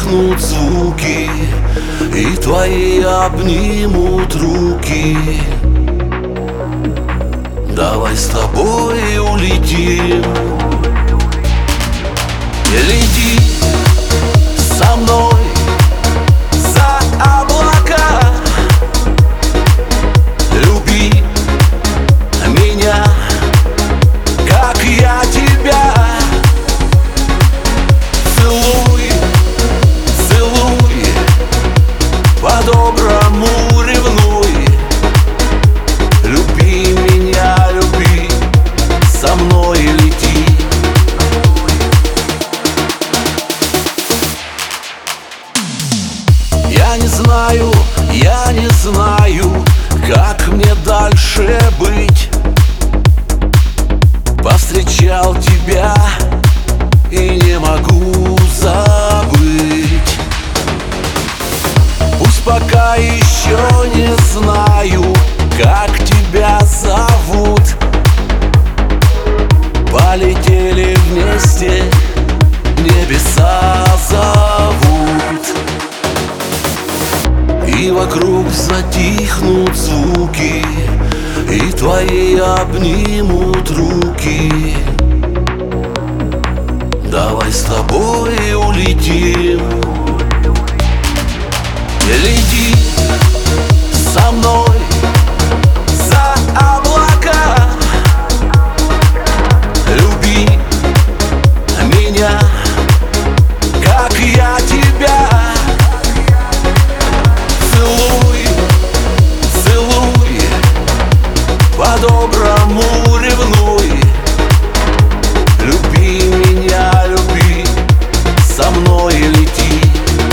затихнут звуки, и твои обнимут руки. Давай с тобой улетим. Лети со мной за облака, люби меня, как я тебя. Целуй, целуй, по-доброму ревнуй. Люби меня, люби, со мной лети. Я не знаю, как мне дальше быть. Повстречал тебя и не могу забыть. Пусть пока еще не знаю, как тебя зовут. Полетели вместе, небеса зовут. И вокруг затихнут звуки, и твои обнимут руки. Давай с тобой улетим. Лети со мной за облака, люби меня, как я тебя. Целуй, целуй, по-доброму ревнуй. Люби меня, люби, со мной лети.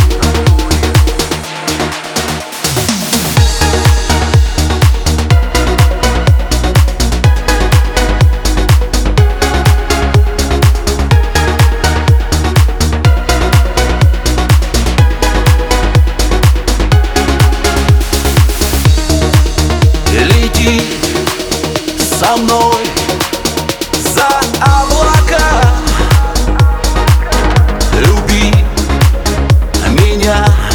Лети со мной за облака, люби меня,